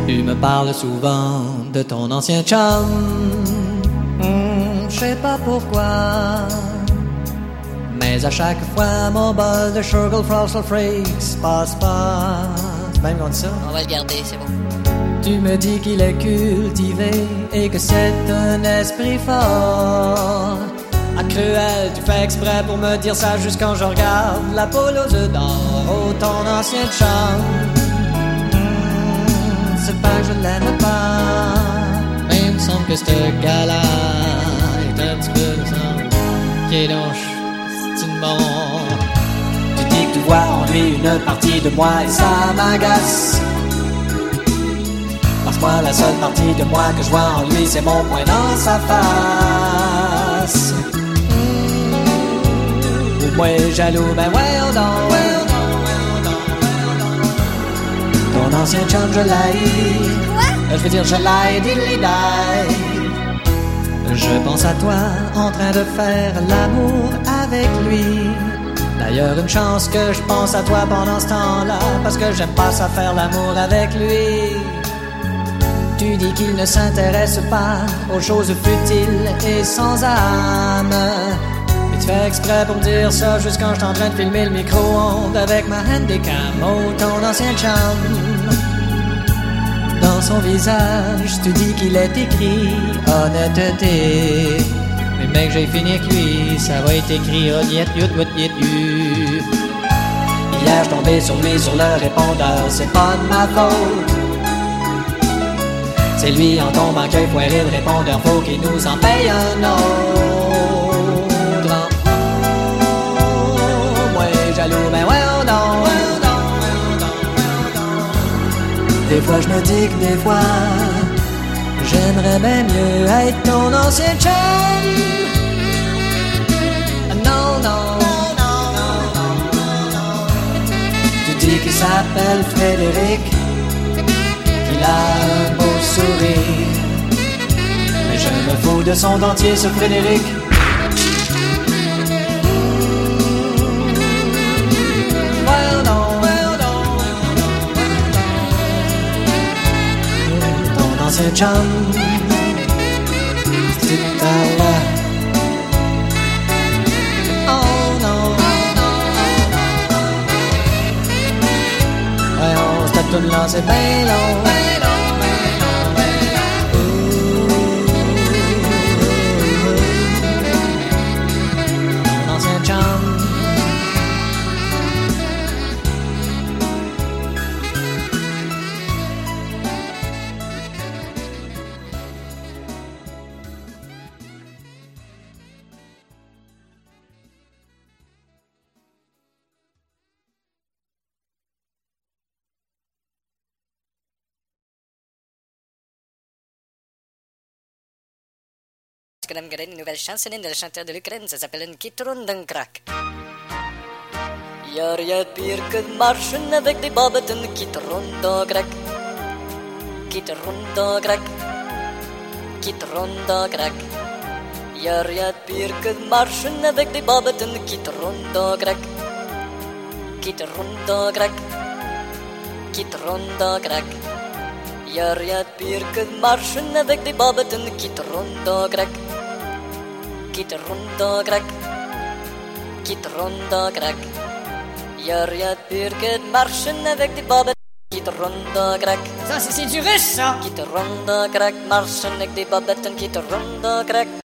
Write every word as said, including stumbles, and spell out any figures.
Tu me parles souvent de ton ancien chum. Hmm, je sais pas pourquoi, mais à chaque fois mon bol de Sugar Frosted Flakes passe pas. C'est même qu'on dit ça. On va le garder, c'est bon. Tu me dis qu'il est cultivé et que c'est un esprit fort. Ah, cruel, tu fais exprès pour me dire ça juste quand je regarde la poule aux œufs d'or. Oh, ton ancien chum. Hmm, c'est pas que je l'aime pas, mais il me semble que ce gars-là est un petit peu le sang. Qui est donc, c'est une bombe. Tu dis que tu vois en lui une partie de moi et ça m'agace. Parce que moi, la seule partie de moi que je vois en lui, c'est mon poing dans sa face. Mmh. Moi, jaloux, ben ouais, on dort. Ton ancien chum, je l'haïs. Je veux dire, je l'haïs, diddly-die. Je pense à toi, en train de faire l'amour avec lui. D'ailleurs, une chance que je pense à toi pendant ce temps-là, parce que j'aime pas ça faire l'amour avec lui. Tu dis qu'il ne s'intéresse pas aux choses futiles et sans âme. Et tu fais exprès pour me dire ça juste quand je suis en train de filmer le micro-ondes avec ma handicam. Oh, ton ancien chum. Dans son visage, tu dis qu'il est écrit honnêteté. Mais mec, j'ai fini avec lui, ça va être écrit honnête, yut, yut, yut, yut. Hier, je tombé sur lui sur le répondeur, c'est pas de ma faute. C'est lui en tombant qu'il foiré le répondeur, faut qu'il nous en paye un autre. Oh, moi jaloux, ben ouais, oh non. Des fois je me dis que des fois j'aimerais bien mieux être ton ancien chum. Non, non, tu dis qu'il s'appelle Frédéric, qu'il a un beau sourire, mais je me fous de son dentier, ce Frédéric. Well, non, well, non, ton ancien chum, c'est tout à l'heure. Oh non, ouais, on se tape tout le long, c'est bien long. Une nouvelle chanson de le chanteur de l'Ukraine, ça s'appelle une Kitrondenkrak. Y'a rien de pire que de marcher avec des bobettes qui Kitrondenkrak. Kitrondenkrak. Kitrondenkrak. Y'a rien de pire que de marcher avec des bobettes qui Kitrondenkrak. Kitrondenkrak. Kitrondenkrak. Y'a rien de pire que de marcher avec des bobettes qui Kitrondenkrak. Kitrondenkrak. Kitrondenkrak. Y'a rien de pire que de marcher avec des bobettes qui Kitrondenkrak. Ça, c'est du russe, ça. Kitrondenkrak. Marcher avec des bobettes qui Kitrondenkrak.